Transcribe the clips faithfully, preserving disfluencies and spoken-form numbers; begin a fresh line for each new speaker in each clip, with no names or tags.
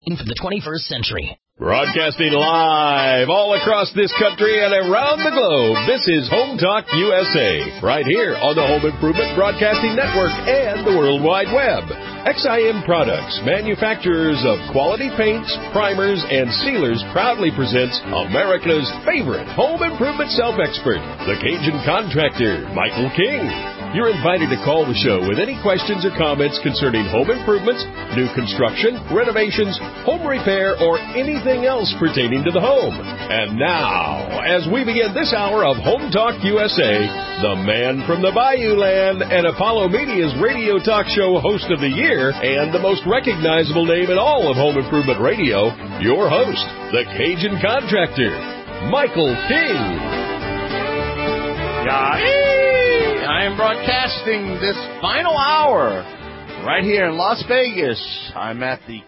For the twenty-first century.
Broadcasting live all across this country and around the globe, this is Home Talk U S A, right here on the Home Improvement Broadcasting Network and the World Wide Web. X I M Products, manufacturers of quality paints, primers, and sealers, proudly presents America's favorite home improvement self-expert, the Cajun contractor, Michael King. You're invited to call the show with any questions or comments concerning home improvements, new construction, renovations, home repair, or anything else pertaining to the home. And now, as we begin this hour of Home Talk U S A, the man from the Bayou Land and Apollo Media's radio talk show host of the year and the most recognizable name in all of home improvement radio, your host, the Cajun contractor, Michael King.
Yeah. I am broadcasting this final hour right here in Las Vegas. I'm at the,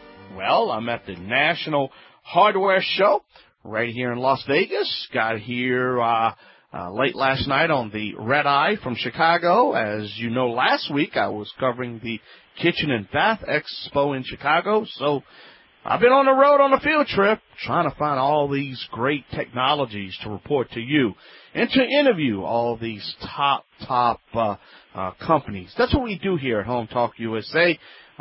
well, I'm at the National Hardware Show right here in Las Vegas. Got here uh, uh, late last night on the Red Eye from Chicago. As you know, last week I was covering the Kitchen and Bath Expo in Chicago. So I've been on the road on a field trip trying to find all these great technologies to report to you and to interview all these top, top uh, uh, companies. That's what we do here at Home Talk U S A.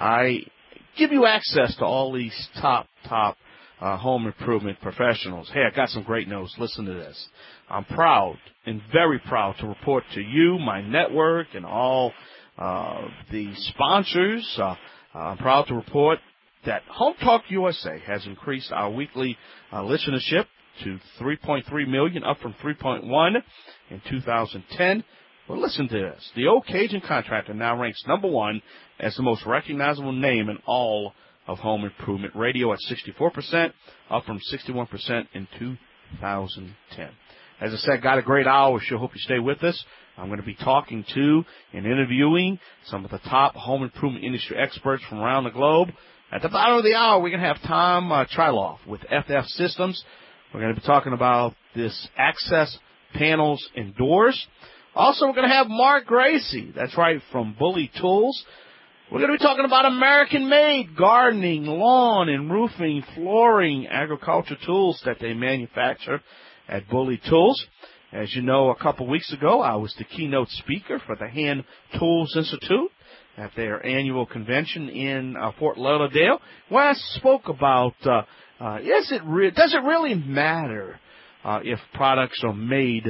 I give you access to all these top, top uh, home improvement professionals. Hey, I got some great news. Listen to this. I'm proud and very proud to report to you, my network, and all uh, the sponsors. Uh, I'm proud to report that Home Talk U S A has increased our weekly uh, listenership to three point three million, up from three point one in two thousand ten. Well, listen to this. The old Cajun contractor now ranks number one as the most recognizable name in all of home improvement radio at sixty-four percent, up from sixty-one percent in two thousand ten. As I said, got a great hour. Sure hope you stay with us. I'm going to be talking to and interviewing some of the top home improvement industry experts from around the globe. At the bottom of the hour, we're going to have Tom uh, Triloff with F F Systems. We're going to be talking about this access panels and doors. Also, we're going to have Mark Gracie. That's right, from Bully Tools. We're going to be talking about American-made gardening, lawn and roofing, flooring, agriculture tools that they manufacture at Bully Tools. As you know, a couple weeks ago, I was the keynote speaker for the Hand Tools Institute at their annual convention in uh, Fort Lauderdale, where I spoke about, uh, uh, is it re- does it really matter uh, if products are made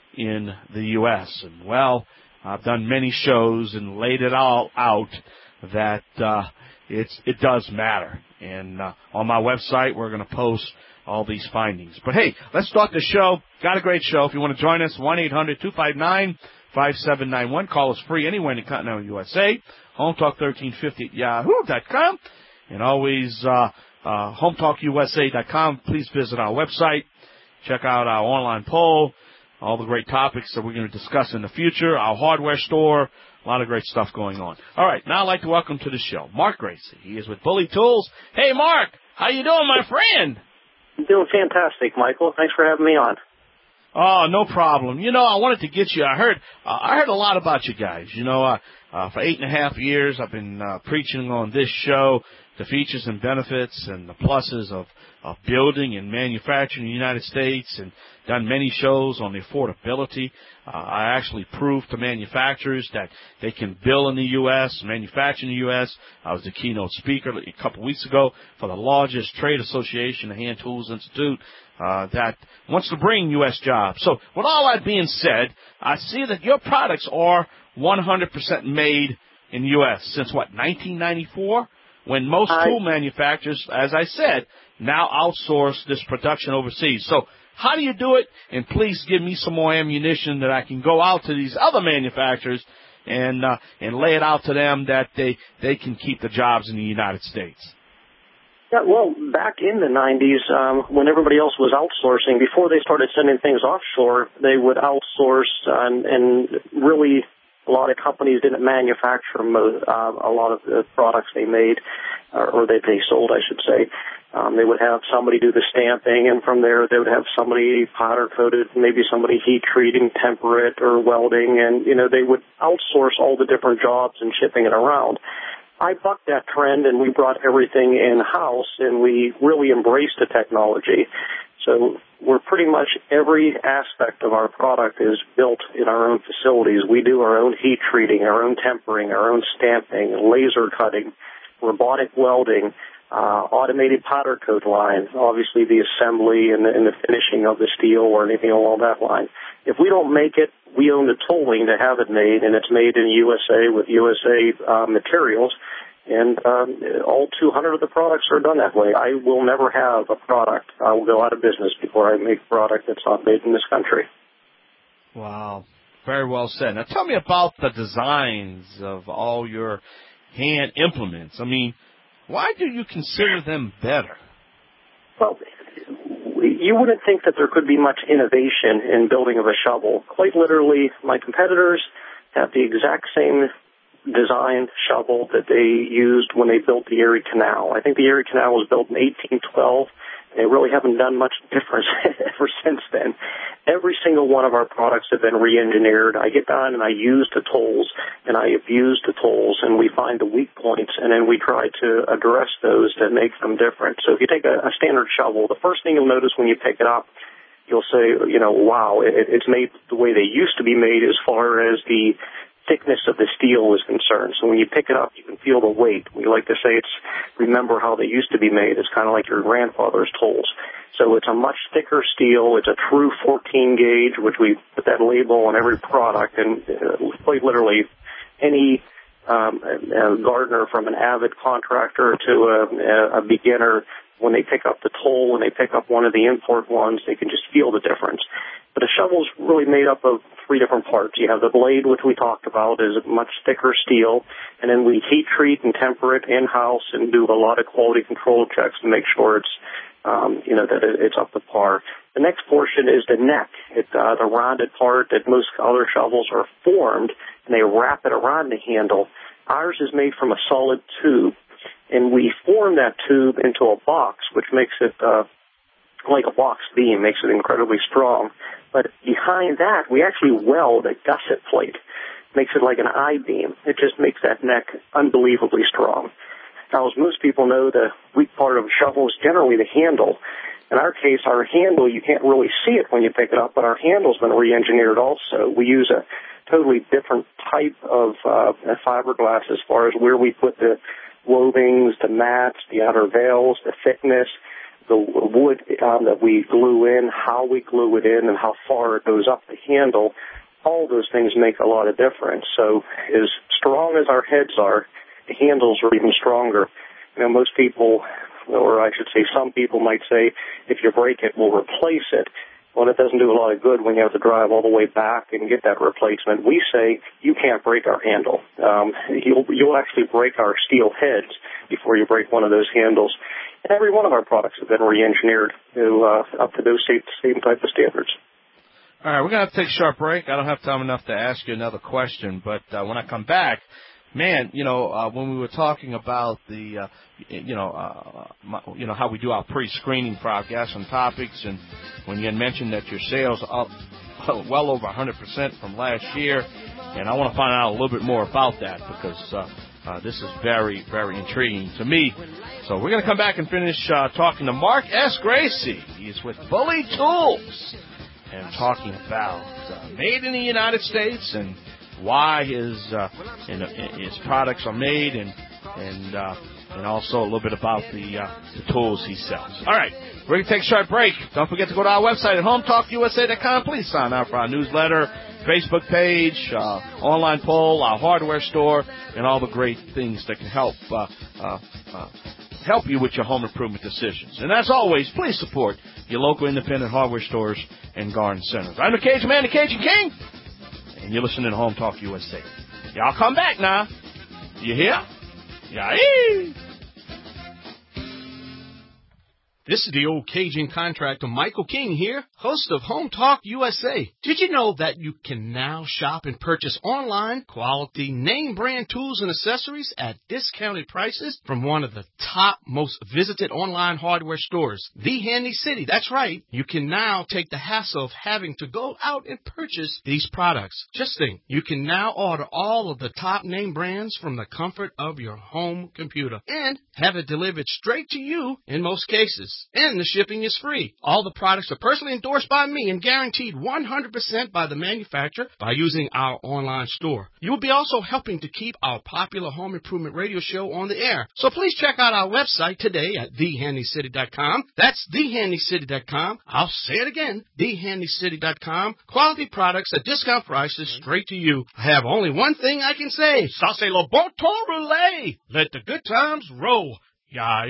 in the U S? And, well, I've done many shows and laid it all out that uh, it's, it does matter. And uh, on my website, we're going to post all these findings. But, hey, let's start the show. Got a great show. If you want to join us, one eight hundred two five nine five seven nine one. Call us free anywhere in the continental U S A. Home Talk thirteen fifty at yahoo dot com. And always uh, uh, home talk U S A dot com. Please visit our website. Check out our online poll. All the great topics that we're going to discuss in the future. Our hardware store. A lot of great stuff going on. All right, now I'd like to welcome to the show Mark Gracie. He is with Bully Tools. Hey, Mark, how you doing, my friend?
I'm doing fantastic, Michael. Thanks for having me on.
Oh, no problem. You know, I wanted to get you. I heard, uh, I heard a lot about you guys. You know, uh, uh, for eight and a half years, I've been uh, preaching on this show the features and benefits and the pluses of, of building and manufacturing in the United States, and done many shows on the affordability. Uh, I actually proved to manufacturers that they can build in the U S, manufacture in the U S. I was the keynote speaker a couple weeks ago for the largest trade association, the Hand Tools Institute, uh, that wants to bring U S jobs. So with all that being said, I see that your products are one hundred percent made in the U S since, what, nineteen ninety-four? When most
I,
tool manufacturers, as I said, now outsource this production overseas. So how do you do it? And please give me some more ammunition that I can go out to these other manufacturers and uh, and lay it out to them that they, they can keep the jobs in the United States.
Yeah, well, back in the nineties, um, when everybody else was outsourcing, before they started sending things offshore, they would outsource, and, and really a lot of companies didn't manufacture mo- uh, a lot of the products they made, or, or that they sold, I should say. Um, they would have somebody do the stamping, and from there they would have somebody powder coated, maybe somebody heat treating, temper it, or welding, and, you know, they would outsource all the different jobs and shipping it around. I bucked that trend, and we brought everything in-house, and we really embraced the technology. So we're pretty much every aspect of our product is built in our own facilities. We do our own heat treating, our own tempering, our own stamping, laser cutting, robotic welding, uh, automated powder coat line, obviously the assembly and the, and the finishing of the steel or anything along that line. If we don't make it, we own the tooling to have it made, and it's made in U S A with U S A uh, materials. And um, all two hundred of the products are done that way. I will never have a product. I will go out of business before I make a product that's not made in this country.
Wow. Very well said. Now tell me about the designs of all your hand implements. I mean, why do you consider them better?
Well, you wouldn't think that there could be much innovation in building of a shovel. Quite literally, my competitors have the exact same designed shovel that they used when they built the Erie Canal. I think the Erie Canal was built in eighteen twelve. They really haven't done much difference ever since then. Every single one of our products have been re-engineered. I get down and I use the tools, and I abuse the tools, and we find the weak points, and then we try to address those to make them different. So if you take a, a standard shovel, the first thing you'll notice when you pick it up, you'll say, you know, wow, it, it's made the way they used to be made as far as the thickness of the steel is concerned. So when you pick it up, you can feel the weight. We like to say it's, remember how they used to be made. It's kind of like your grandfather's tools. So it's a much thicker steel. It's a true fourteen gauge, which we put that label on every product. And uh, quite literally, any um, a, a gardener from an avid contractor to a, a beginner, when they pick up the tool, when they pick up one of the import ones, they can just feel the difference. But a shovel is really made up of three different parts. You have the blade, which we talked about, is a much thicker steel, and then we heat treat and temper it in-house and do a lot of quality control checks to make sure it's, um, you know, that it's up to par. The next portion is the neck. It's uh, the rounded part that most other shovels are formed, and they wrap it around the handle. Ours is made from a solid tube, and we form that tube into a box, which makes it uh, like a box beam, makes it incredibly strong. But behind that, we actually weld a gusset plate, makes it like an I-beam. It just makes that neck unbelievably strong. Now, as most people know, the weak part of a shovel is generally the handle. In our case, our handle, you can't really see it when you pick it up, but our handle's been re-engineered also. We use a totally different type of uh, fiberglass as far as where we put the wovings, the mats, the outer veils, the thickness, the wood um, that we glue in, how we glue it in, and how far it goes up the handle. All those things make a lot of difference. So as strong as our heads are, the handles are even stronger. You know, most people, or I should say some people might say, if you break it, we'll replace it. Well, it doesn't do a lot of good when you have to drive all the way back and get that replacement. We say you can't break our handle. Um, you'll, you'll actually break our steel heads before you break one of those handles. And every one of our products have been re-engineered to uh, up to those same, same type of standards.
All right, we're going to have to take a short break. I don't have time enough to ask you another question, but uh, when I come back, man, you know, uh, when we were talking about the, uh, you know, uh, my, you know, how we do our pre-screening for our guests and topics, and when you had mentioned that your sales are up well over one hundred percent from last year, and I want to find out a little bit more about that because uh, uh, this is very, very intriguing to me. So we're going to come back and finish uh, talking to Mark S. Gracie. He's with Bully Tools and talking about uh, made in the United States and why his uh, and, uh, his products are made, and and uh, and also a little bit about the, uh, the tools he sells. All right, we're going to take a short break. Don't forget to go to our website at home talk U S A dot com. Please sign up for our newsletter, Facebook page, uh, online poll, our hardware store, and all the great things that can help uh, uh, uh, help you with your home improvement decisions. And as always, please support your local independent hardware stores and garden centers. I'm the Cajun Man, the Cajun King, and you're listening to Home Talk U S A. Y'all come back now. You hear? Yeah.
This is the old Cajun contractor Michael King here, host of Home Talk U S A. Did you know that you can now shop and purchase online quality name brand tools and accessories at discounted prices from one of the top most visited online hardware stores, The Handy City? That's right. You can now take the hassle of having to go out and purchase these products. Just think, you can now order all of the top name brands from the comfort of your home computer and have it delivered straight to you in most cases. And the shipping is free. All the products are personally endorsed by me and guaranteed one hundred percent by the manufacturer by using our online store. You will be also helping to keep our popular home improvement radio show on the air. So please check out our website today at the handy city dot com. That's the handy city dot com. I'll say it again, the handy city dot com. Quality products at discount prices straight to you. I have only one thing I can say. Ça c'est le bon temps roulé. Let the good times roll. Yay!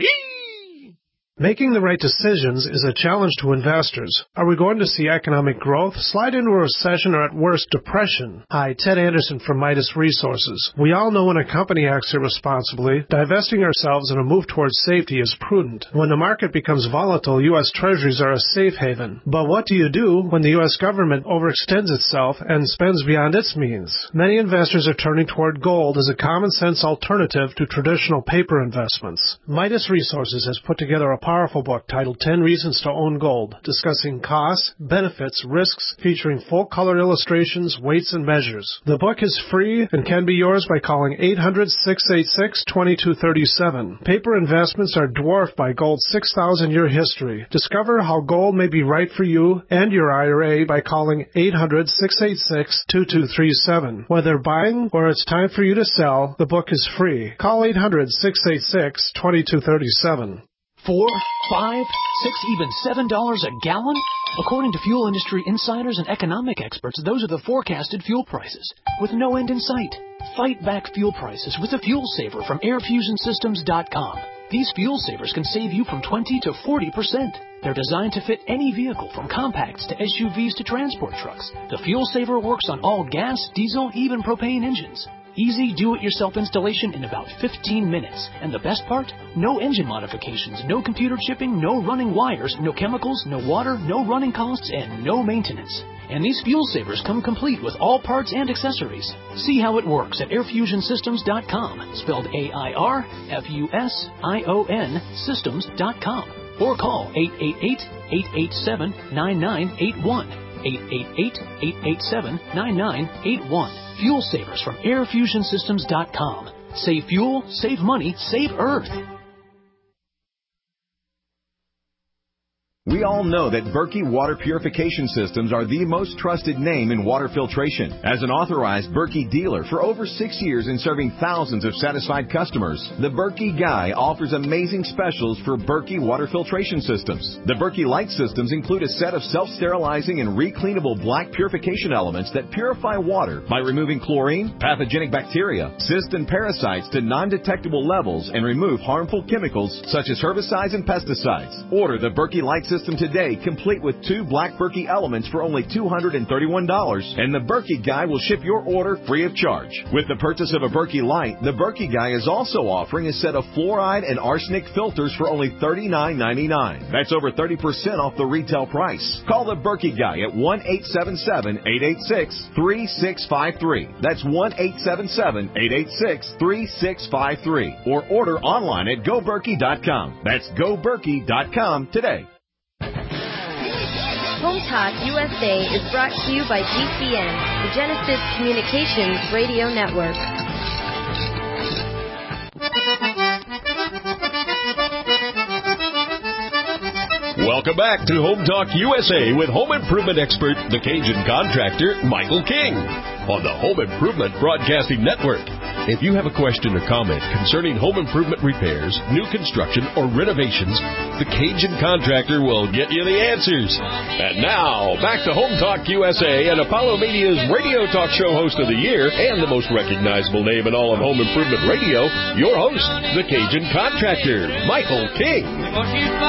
Making the right decisions is a challenge to investors. Are we going to see economic growth, slide into a recession, or at worst, depression? Hi, Ted Anderson from Midas Resources. We all know when a company acts irresponsibly, divesting ourselves in a move towards safety is prudent. When the market becomes volatile, U S Treasuries are a safe haven. But what do you do when the U S government overextends itself and spends beyond its means? Many investors are turning toward gold as a common-sense alternative to traditional paper investments. Midas Resources has put together a powerful book titled ten Reasons to Own Gold, discussing costs, benefits, risks, featuring full-color illustrations, weights, and measures. The book is free and can be yours by calling eight hundred, six eight six, two two three seven. Paper investments are dwarfed by gold's six thousand year history. Discover how gold may be right for you and your I R A by calling eight hundred, six eight six, two two three seven. Whether buying or it's time for you to sell, the book is free. Call eight hundred, six eight six, two two three seven.
Four, five, six, even seven dollars a gallon? According to fuel industry insiders and economic experts, those are the forecasted fuel prices, with no end in sight. Fight back fuel prices with a fuel saver from air fusion systems dot com. These fuel savers can save you from twenty to forty percent. They're designed to fit any vehicle, from compacts to S U Vs to transport trucks. The fuel saver works on all gas, diesel, even propane engines. Easy do-it-yourself installation in about fifteen minutes. And the best part? No engine modifications, no computer chipping, no running wires, no chemicals, no water, no running costs, and no maintenance. And these fuel savers come complete with all parts and accessories. See how it works at air fusion systems dot com, spelled A I R F U S I O N systems dot com. Or call eight eight eight, eight eight seven, nine nine eight one. eight eight eight, eight eight seven, nine nine eight one. Fuel savers from air fusion systems dot com. Save fuel, save money, save Earth.
We all know that Berkey Water Purification Systems are the most trusted name in water filtration. As an authorized Berkey dealer for over six years and serving thousands of satisfied customers, the Berkey Guy offers amazing specials for Berkey Water Filtration Systems. The Berkey Light Systems include a set of self-sterilizing and recleanable black purification elements that purify water by removing chlorine, pathogenic bacteria, cysts, and parasites to non-detectable levels and remove harmful chemicals such as herbicides and pesticides. Order the Berkey Light Systems today, complete with two black Berkey elements for only two hundred thirty-one dollars, and the Berkey Guy will ship your order free of charge. With the purchase of a Berkey Light, the Berkey Guy is also offering a set of fluoride and arsenic filters for only thirty-nine ninety-nine. That's over thirty percent off the retail price. Call the Berkey Guy at one eight seven seven, eight eight six, three six five three. That's one eight seven seven, eight eight six, three six five three. Or order online at go berkey dot com. That's go berkey dot com today.
Home Talk U S A is brought to you by G C N, the Genesis Communications Radio Network.
Welcome back to Home Talk U S A with home improvement expert, the Cajun contractor, Michael King, on the Home Improvement Broadcasting Network. If you have a question or comment concerning home improvement repairs, new construction, or renovations, the Cajun contractor will get you the answers. And now, back to Home Talk U S A and Apollo Media's radio talk show host of the year and the most recognizable name in all of home improvement radio, your host, the Cajun contractor, Michael King.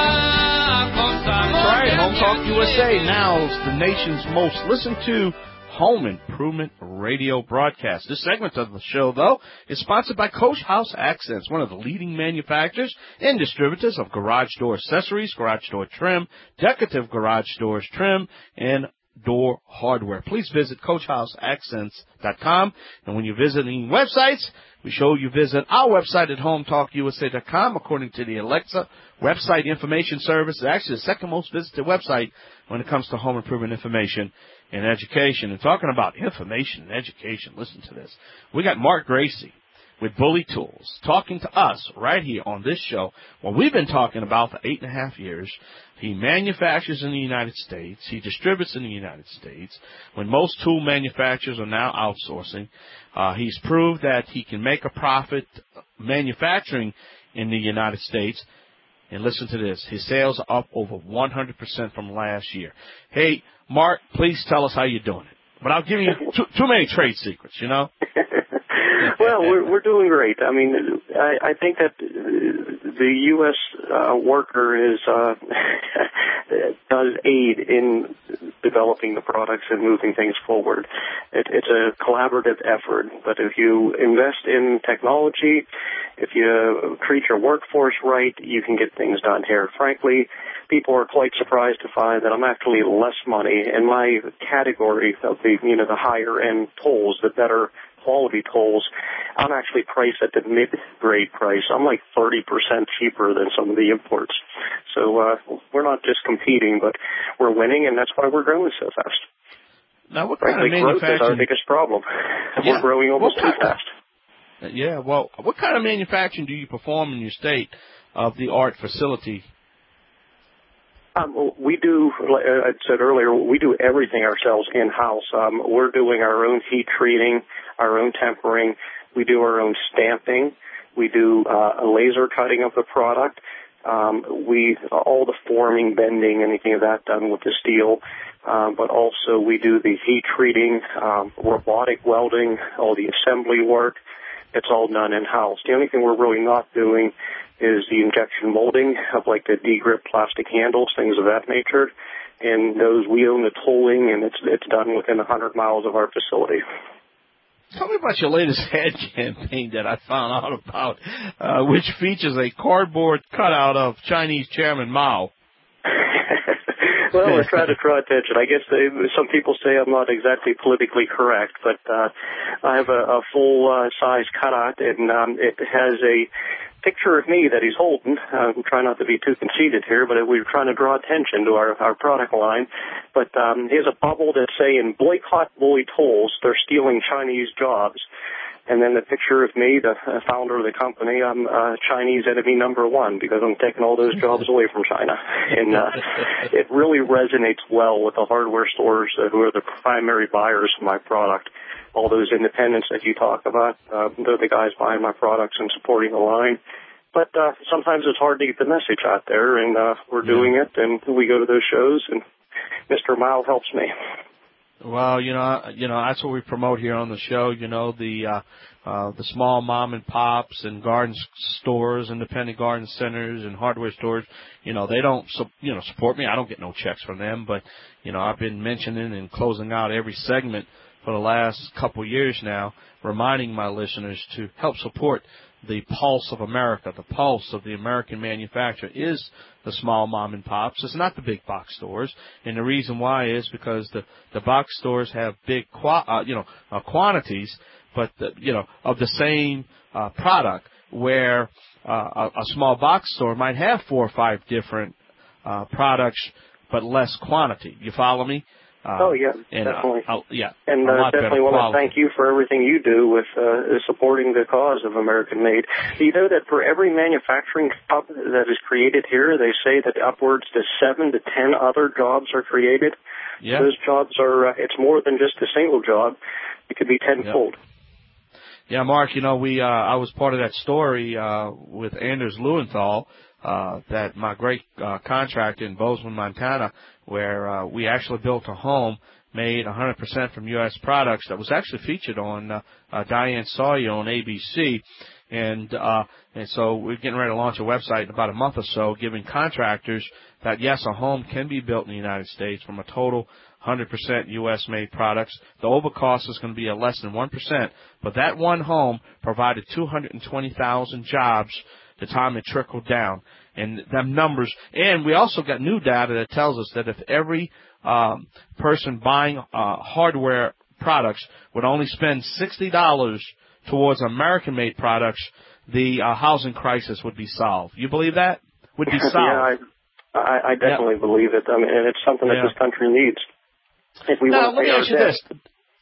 That's right. Home Talk U S A now is the nation's most listened to Home Improvement Radio broadcast. This segment of the show, though, is sponsored by Coach House Accents, one of the leading manufacturers and distributors of garage door accessories, garage door trim, decorative garage doors trim, and door hardware. Please visit coach house accents dot com. And when you're visiting websites, we show you visit our website at home talk U S A dot com. According to the Alexa website information service, it's actually the second most visited website when it comes to home improvement information and education. And talking about information and education, listen to this. We got Mark Gracie with Bully Tools talking to us right here on this show. Well, we've been talking about for eight and a half years. He manufactures in the United States. He distributes in the United States. When most tool manufacturers are now outsourcing, uh, he's proved that he can make a profit manufacturing in the United States. And listen to this. His sales are up over one hundred percent from last year. Hey, Mark, please tell us how you're doing it. But I'll give you too, too many trade secrets, you know?
Well, we're we're doing great. I mean, I, I think that the U S uh, worker is uh, does aid in developing the products and moving things forward. It, it's a collaborative effort, but if you invest in technology, if you treat your workforce right, you can get things done here. Frankly, people are quite surprised to find that I'm actually less money in my category of the, you know, the higher end tools, the better quality tools. I'm actually priced at the mid-grade price. I'm like thirty percent cheaper than some of the imports. So uh, we're not just competing, but we're winning, and that's why we're growing so fast.
Now, what
Frankly,
kind of
growth is our biggest problem.
Yeah.
We're growing almost too fast.
Yeah, well, what kind of manufacturing do you perform in your state of the art facility?
Um, we do, like I said earlier, we do everything ourselves in-house. Um, we're doing our own heat treating, our own tempering. We do our own stamping. We do uh, a laser cutting of the product. Um, we all the forming, bending, anything of that done with the steel. Um, but also we do the heat treating, um, robotic welding, all the assembly work. It's all done in-house. The only thing we're really not doing is the injection molding of like the D-grip plastic handles, things of that nature. And those, we own the tooling, and it's it's done within one hundred miles of our facility.
Tell me about your latest ad campaign that I found out about, uh, which features a cardboard cutout of Chinese Chairman Mao.
Well, we're trying to draw attention. I guess they, some people say I'm not exactly politically correct, but uh, I have a, a full-size uh, cutout, and um, it has a picture of me that he's holding. Uh, I'm trying not to be too conceited here, but we're trying to draw attention to our, our product line. But um, here's a bubble that's saying, boycott Bully Tools. They're stealing Chinese jobs. And then the picture of me, the uh, founder of the company, I'm uh, Chinese enemy number one because I'm taking all those jobs away from China. And uh, it really resonates well with the hardware stores uh, who are the primary buyers of my product. All those independents that you talk about, uh, they're the guys buying my products and supporting the line. But uh, sometimes it's hard to get the message out there, and uh, we're yeah. doing it, and we go to those shows, and Mister Mao helps me.
Well, you know, you know that's what we promote here on the show. You know, the uh, uh, the small mom and pops and garden stores, independent garden centers, and hardware stores. You know, they don't, you know, support me. I don't get no checks from them, but you know, I've been mentioning and closing out every segment for the last couple of years now, reminding my listeners to help support the pulse of America. The pulse of the American manufacturer is the small mom and pops. It's not the big box stores, and the reason why is because the the box stores have big, qua- uh, you know, uh, quantities, but the, you know, of the same uh, product. Where uh, a, a small box store might have four or five different uh, products, but less quantity. You follow me? Uh,
oh, yeah,
and,
definitely.
Uh, yeah,
and uh, definitely want to thank you for everything you do with uh, supporting the cause of American Made. Do you know that for every manufacturing job that is created here, they say that upwards to seven to ten other jobs are created?
Yeah.
Those jobs are, uh, it's more than just a single job. It could be tenfold.
Yep. Yeah, Mark, you know, we uh, I was part of that story uh, with Anders Lewenthal, uh, that my great uh, contractor in Bozeman, Montana, where uh, we actually built a home made one hundred percent from U S products that was actually featured on uh, uh, Diane Sawyer on A B C. And, uh, and so we're getting ready to launch a website in about a month or so, giving contractors that, yes, a home can be built in the United States from a total one hundred percent U S made products. The overcost is going to be at less than one percent, but that one home provided two hundred twenty thousand jobs the time it trickled down. And them numbers, and we also got new data that tells us that if every um, person buying uh, hardware products would only spend sixty dollars towards American-made products, the uh, housing crisis would be solved. You believe that? Would be solved.
Yeah, I, I, I definitely yeah. believe it. I mean, and it's something that yeah. this country needs. If we
now,
want to
let me
pay
ask you
debt.
this.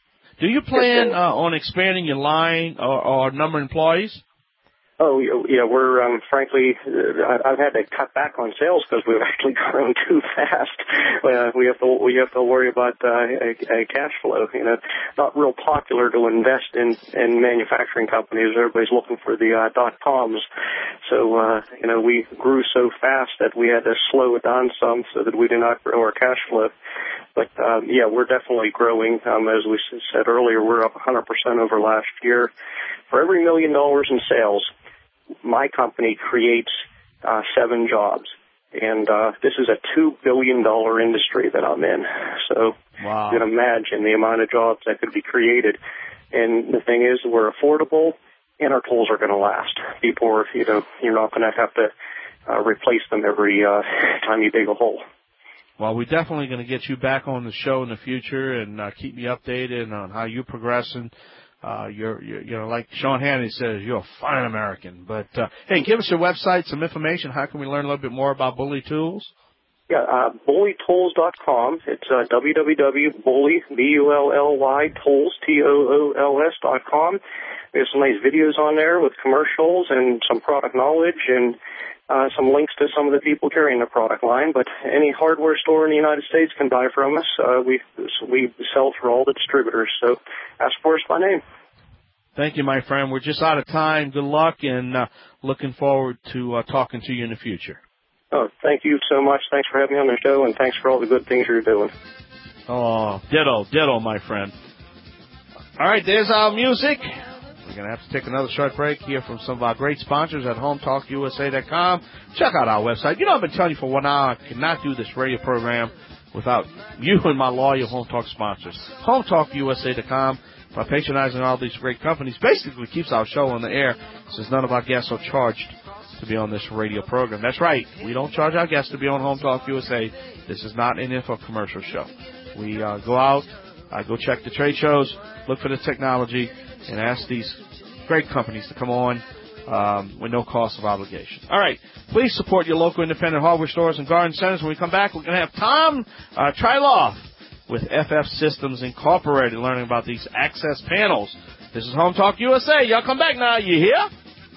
Do you plan uh, on expanding your line or, or number of employees?
Oh, yeah, we're, um, frankly, uh, I've had to cut back on sales because we've actually grown too fast. Uh, we have to, we have to worry about, uh, a, a cash flow. You know, not real popular to invest in, in manufacturing companies. Everybody's looking for the, uh, dot coms. So, uh, you know, we grew so fast that we had to slow it down some so that we did not grow our cash flow. But, um, yeah, we're definitely growing. Um, as we said earlier, we're up one hundred percent over last year. For every million dollars in sales, my company creates uh, seven jobs, and uh, this is a two billion dollars industry that I'm in. So
wow.
you can imagine the amount of jobs that could be created. And the thing is, we're affordable, and our tools are going to last. People are, you know, you're not going to have to uh, replace them every uh, time you dig a hole.
Well, we're definitely going to get you back on the show in the future and uh, keep me updated on how you're progressing. Uh, you're, you're, you know, like Sean Hannity says, you're a fine American. But, uh, hey, give us your website, some information. How can we learn a little bit more about Bully Tools?
Yeah, uh, bully tools dot com. It's uh, w w w dot bully, B U L L Y, tools, T O O L S dot com. There's some nice videos on there with commercials and some product knowledge and uh, some links to some of the people carrying the product line. But any hardware store in the United States can buy from us. Uh, we we sell through all the distributors. So ask for us by name.
Thank you, my friend. We're just out of time. Good luck, and uh, looking forward to uh, talking to you in the future.
Oh, thank you so much. Thanks for having me on the show, and thanks for all the good things you're doing.
Oh, ditto, ditto, my friend. All right, there's our music. We're going to have to take another short break, hear from some of our great sponsors at home talk U S A dot com. Check out our website. You know, I've been telling you for one hour, I cannot do this radio program without you and my loyal Home Talk sponsors. home talk U S A dot com. By patronizing all these great companies, basically keeps our show on the air, since none of our guests are charged to be on this radio program. That's right. We don't charge our guests to be on Home Talk U S A. This is not an infomercial show. We uh, go out, uh, go check the trade shows, look for the technology, and ask these great companies to come on um, with no cost of obligation. All right. Please support your local independent hardware stores and garden centers. When we come back, we're going to have Tom uh, Triloff with F F Systems Incorporated learning about these access panels. This is Home Talk U S A. Y'all come back now. You hear?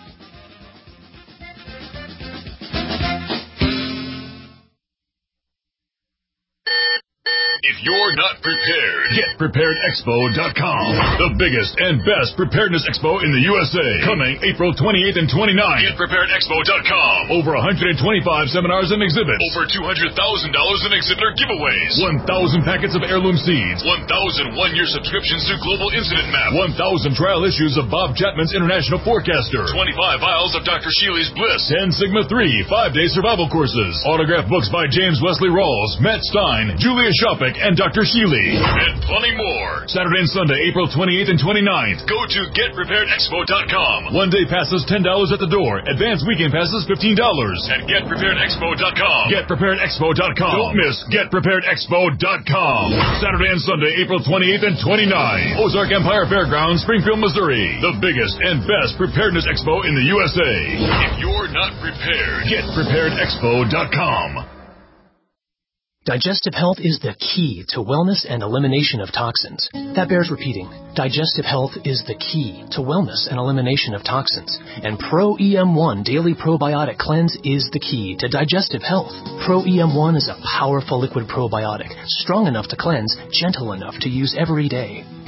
If you're not prepared, get prepared expo dot com. The biggest and best preparedness expo in the U S A. Coming April twenty-eighth and twenty-ninth. get prepared expo dot com. Over one hundred twenty-five seminars and exhibits. Over two hundred thousand dollars in exhibitor giveaways. one thousand packets of heirloom seeds. one thousand one-year subscriptions to Global Incident Map. one thousand trial issues of Bob Chapman's International Forecaster. twenty-five vials of Doctor Sheely's Bliss. ten Sigma three five-day survival courses. Autographed books by James Wesley Rawls, Matt Stein, Julia Shopik, and Doctor Sheely. And plenty more. Saturday and Sunday, April twenty-eighth and twenty-ninth. Go to get prepared expo dot com. One-day passes ten dollars at the door. Advanced weekend passes fifteen dollars. At get prepared expo dot com. get prepared expo dot com. Don't miss get prepared expo dot com. Saturday and Sunday, April twenty-eighth and twenty-ninth. Ozark Empire Fairgrounds, Springfield, Missouri. The biggest and best preparedness expo in the U S A. If you're not prepared, get prepared expo dot com.
Digestive health is the key to wellness and elimination of toxins. That bears repeating. Digestive health is the key to wellness and elimination of toxins. And Pro E M one Daily Probiotic Cleanse is the key to digestive health. Pro E M one is a powerful liquid probiotic, strong enough to cleanse, gentle enough to use every day.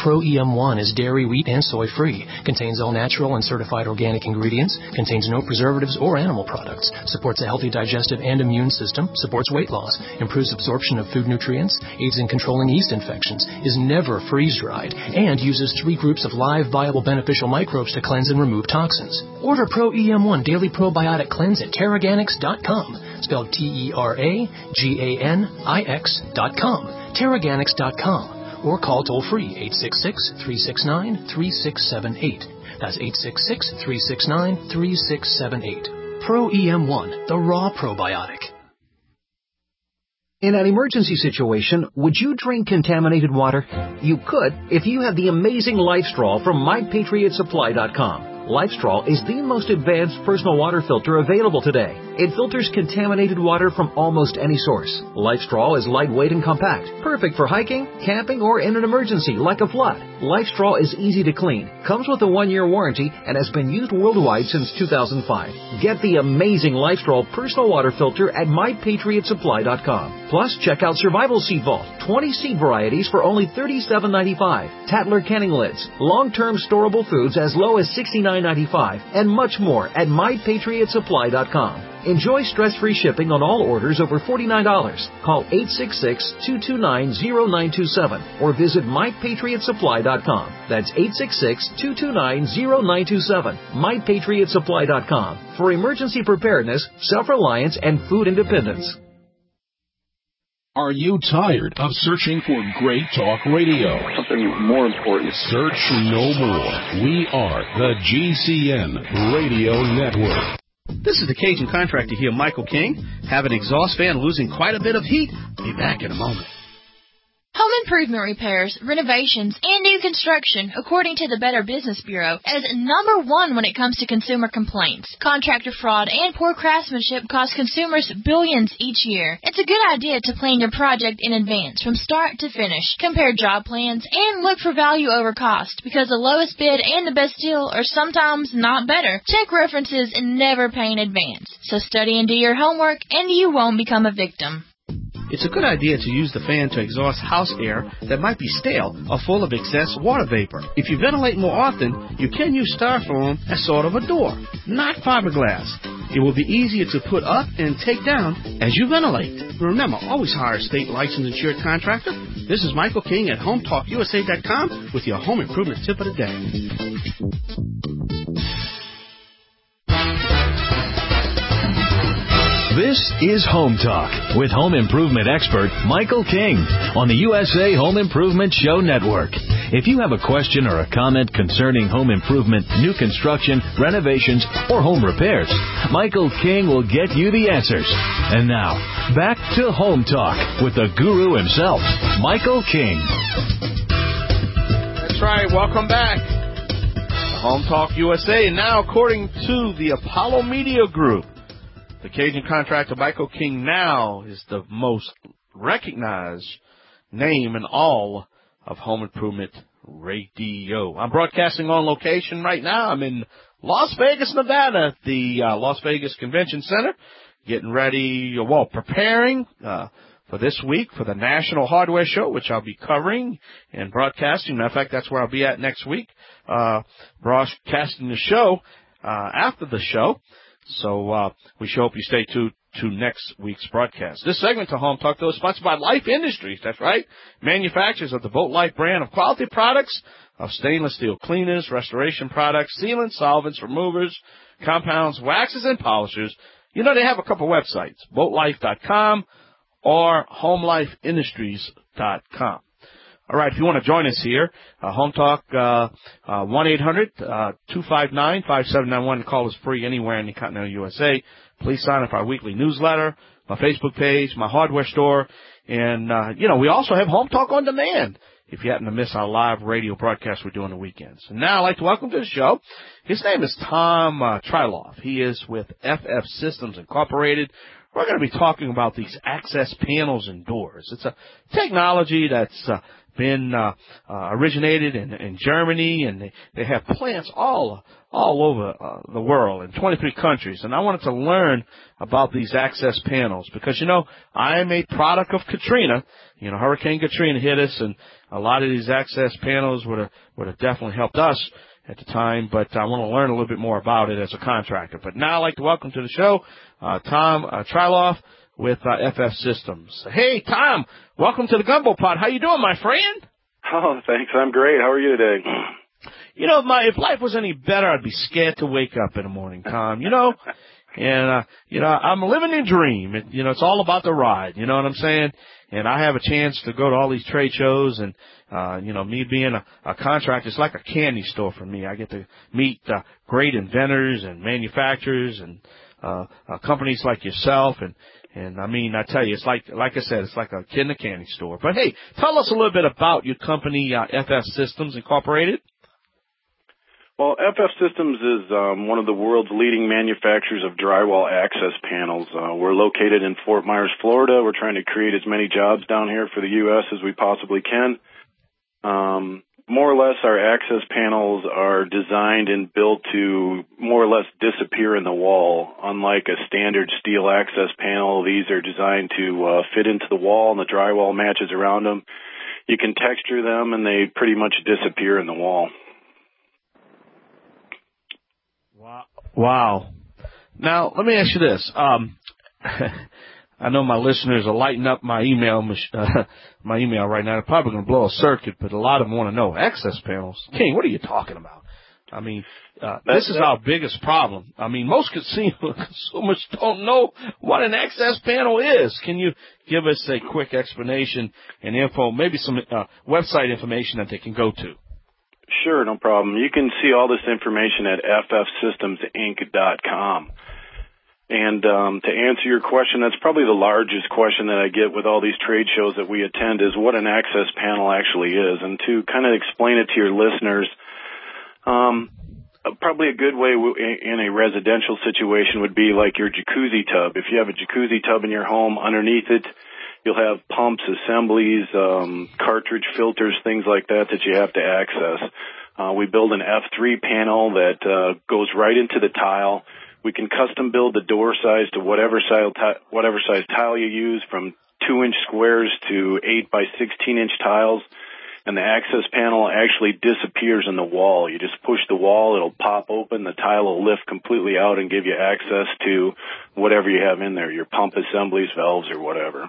Pro E M one is dairy, wheat, and soy-free. Contains all natural and certified organic ingredients. Contains no preservatives or animal products. Supports a healthy digestive and immune system. Supports weight loss. Improves absorption of food nutrients. Aids in controlling yeast infections. Is never freeze-dried. And uses three groups of live, viable, beneficial microbes to cleanse and remove toxins. Order Pro E M one Daily Probiotic Cleanse at Terraganics dot com. Spelled T E R A G A N I X dot com. Terraganics dot com. Or call toll-free eight six six, three six nine, three six seven eight. That's eight six six, three six nine, three six seven eight. Pro E M one, the raw probiotic.
In an emergency situation, would you drink contaminated water? You could if you have the amazing LifeStraw from my patriot supply dot com. LifeStraw is the most advanced personal water filter available today. It filters contaminated water from almost any source. LifeStraw is lightweight and compact, perfect for hiking, camping, or in an emergency like a flood. LifeStraw is easy to clean, comes with a one-year warranty, and has been used worldwide since two thousand five. Get the amazing LifeStraw personal water filter at my patriot supply dot com. Plus, check out Survival Seed Vault, twenty seed varieties for only thirty-seven ninety-five. Tattler canning lids, long-term storable foods as low as sixty-nine ninety-five, and much more at my patriot supply dot com. Enjoy stress-free shipping on all orders over forty-nine dollars. Call eight six six, two two nine, zero nine two seven or visit my patriot supply dot com. That's eight six six, two two nine, zero nine two seven. my patriot supply dot com for emergency preparedness, self-reliance, and food independence.
Are you tired of searching for great talk radio?
Something more important.
Search no more. We are the G C N Radio Network.
This is the Cajun Contractor here, Michael King. Have an exhaust fan losing quite a bit of heat? Be back in a moment.
Home improvement repairs, renovations, and new construction, according to the Better Business Bureau, is number one when it comes to consumer complaints. Contractor fraud and poor craftsmanship cost consumers billions each year. It's a good idea to plan your project in advance, from start to finish. Compare job plans and look for value over cost, because the lowest bid and the best deal are sometimes not better. Check references and never pay in advance. So study and do your homework, and you won't become a victim.
It's a good idea to use the fan to exhaust house air that might be stale or full of excess water vapor. If you ventilate more often, you can use styrofoam as sort of a door, not fiberglass. It will be easier to put up and take down as you ventilate. Remember, always hire a state licensed insured contractor. This is Michael King at home talk U S A dot com with your home improvement tip of the day.
This is Home Talk with home improvement expert Michael King on the U S A Home Improvement Show Network. If you have a question or a comment concerning home improvement, new construction, renovations, or home repairs, Michael King will get you the answers. And now, back to Home Talk with the guru himself, Michael King.
That's right. Welcome back to Home Talk U S A. And now, according to the Apollo Media Group, the Cajun Contractor Michael King now is the most recognized name in all of home improvement radio. I'm broadcasting on location right now. I'm in Las Vegas, Nevada, at the uh, Las Vegas Convention Center, getting ready, well, preparing uh, for this week for the National Hardware Show, which I'll be covering and broadcasting. Matter of fact, that's where I'll be at next week, uh, broadcasting the show uh, after the show. So uh, we sure hope you stay tuned to next week's broadcast. This segment of Home Talk, though, is sponsored by Life Industries. That's right. Manufacturers of the Boat Life brand of quality products of stainless steel cleaners, restoration products, sealants, solvents, removers, compounds, waxes, and polishers. You know, they have a couple websites, boat life dot com or home life industries dot com. All right, if you want to join us here, uh, Home Talk, uh, uh, one eight hundred, two five nine, five seven nine one. Call is free anywhere in the continental U S A. Please sign up for our weekly newsletter, my Facebook page, my hardware store. And, uh, you know, we also have Home Talk on demand if you happen to miss our live radio broadcast we do on the weekends. And now I'd like to welcome to the show. His name is Tom uh, Triloff. He is with F F Systems Incorporated, we're going to be talking about these access panels and doors. It's a technology that's uh, been uh, uh, originated in, in Germany, and they, they have plants all all over uh, the world in twenty-three countries. And I wanted to learn about these access panels because, you know, I am a product of Katrina. You know, Hurricane Katrina hit us, and a lot of these access panels would have would have definitely helped us at the time, but I want to learn a little bit more about it as a contractor. But now I'd like to welcome to the show uh, Tom uh, Triloff with uh, F F Systems. Hey, Tom, welcome to the Gumbo Pot. How you doing, my friend?
Oh, thanks. I'm great. How are you today?
You know, my if life was any better, I'd be scared to wake up in the morning, Tom. You know, and uh, you know, I'm living a dream. It, you know, it's all about the ride. You know what I'm saying? And I have a chance to go to all these trade shows, and uh, you know, me being a, a contractor, it's like a candy store for me. I get to meet uh, great inventors and manufacturers and uh, uh, companies like yourself, and and I mean, I tell you, it's like like I said, it's like a kid in a candy store. But hey, tell us a little bit about your company, uh, F F Systems Incorporated.
Well, F F Systems is um, one of the world's leading manufacturers of drywall access panels. Uh, we're located in Fort Myers, Florida. We're trying to create as many jobs down here for the U S as we possibly can. Um, more or less, our access panels are designed and built to more or less disappear in the wall. Unlike a standard steel access panel, these are designed to uh, fit into the wall, and the drywall matches around them. You can texture them, and they pretty much disappear in the wall.
Wow. Now, let me ask you this. Um, I know my listeners are lighting up my email uh, my email right now. They're probably going to blow a circuit, but a lot of them want to know, access panels. King, what are you talking about? I mean, uh, this is our biggest problem. I mean, most consumers don't know what an access panel is. Can you give us a quick explanation and info, maybe some uh, website information that they can go to?
Sure, no problem. You can see all this information at f f systems inc dot com. And um, to answer your question, that's probably the largest question that I get with all these trade shows that we attend is what an access panel actually is. And to kind of explain it to your listeners, um, probably a good way in a residential situation would be like your jacuzzi tub. If you have a jacuzzi tub in your home, underneath it, you'll have pumps, assemblies, um, cartridge filters, things like that that you have to access. Uh, we build an F three panel that uh, goes right into the tile. We can custom build the door size to whatever size, whatever size tile you use, from two-inch squares to eight by sixteen-inch tiles. And the access panel actually disappears in the wall. You just push the wall, it'll pop open, the tile will lift completely out and give you access to whatever you have in there, your pump assemblies, valves, or whatever.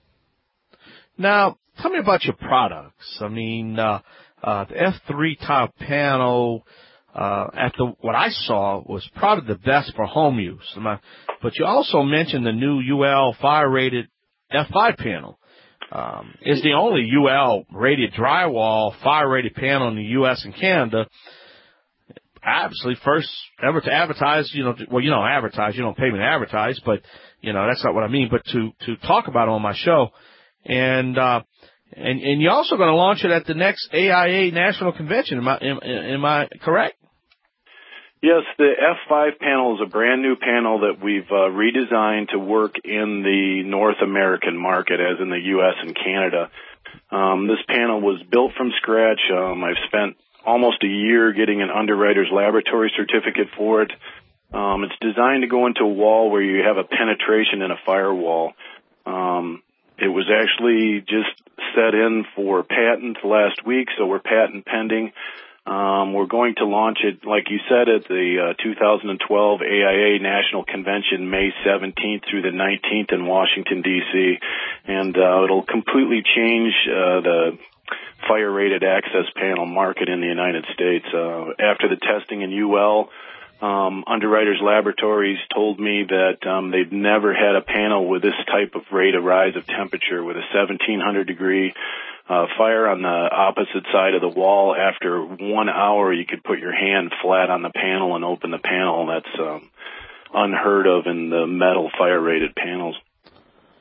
Now, tell me about your products. I mean, uh, uh, the F three tile panel, uh, at the, what I saw was probably the best for home use. But you also mentioned the new U L fire-rated F five panel. Um, it's the only U L-rated drywall fire-rated panel in the U S and Canada. Obviously, first ever to advertise, you know, well, you don't advertise, you don't pay me to advertise, but, you know, that's not what I mean, but to, to talk about it on my show. And, uh, and, and you're also going to launch it at the next A I A National Convention. Am I, am, am I correct?
Yes, the F five panel is a brand new panel that we've uh, redesigned to work in the North American market, as in the U S and Canada. Um, this panel was built from scratch. Um, I've spent almost a year getting an underwriter's laboratory certificate for it. Um, it's designed to go into a wall where you have a penetration in a firewall. Um, It was actually just set in for patent last week, so we're patent pending. Um, we're going to launch it, like you said, at the uh, two thousand twelve A I A National Convention, May seventeenth through the nineteenth in Washington, D C And uh, it'll completely change uh, the fire-rated access panel market in the United States. Uh, after the testing in U L, Um, Underwriters Laboratories told me that um, they've never had a panel with this type of rate of rise of temperature, with a seventeen hundred degree uh, fire on the opposite side of the wall. After one hour, you could put your hand flat on the panel and open the panel. That's um, unheard of in the metal fire-rated panels.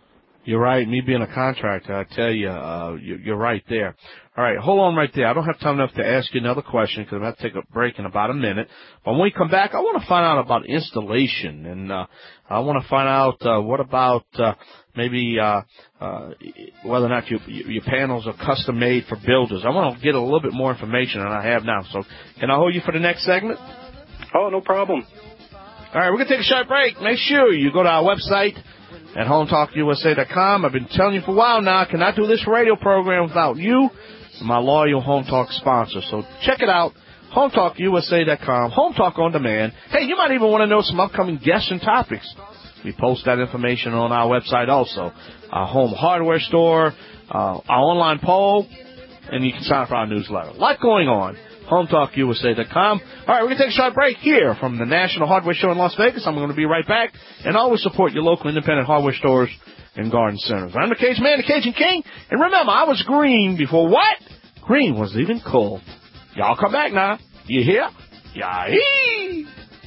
You're right. Me being a contractor, I tell you, uh, you're right there. All right, hold on right there. I don't have time enough to ask you another question because I'm going to take a break in about a minute. But when we come back, I want to find out about installation, and uh, I want to find out uh, what about uh, maybe uh, uh, whether or not you, your panels are custom made for builders. I want to get a little bit more information than I have now. So can I hold you for the next segment?
Oh, no problem.
All right, we're going to take a short break. Make sure you go to our website at home talk U S A dot com. I've been telling you for a while now, I cannot do this radio program without you, my loyal Home Talk sponsor. So check it out, home talk U S A dot com, Home Talk on Demand. Hey, you might even want to know some upcoming guests and topics. We post that information on our website also. Our home hardware store, uh, our online poll, and you can sign up for our newsletter. A lot going on. home talk U S A dot com. All right, we're going to take a short break here from the National Hardware Show in Las Vegas. I'm going to be right back. And always support your local independent hardware stores and garden centers. I'm the Cajun Man, the Cajun King. And remember, I was green before what? Green was even cool. Y'all come back now. You hear? Yahee!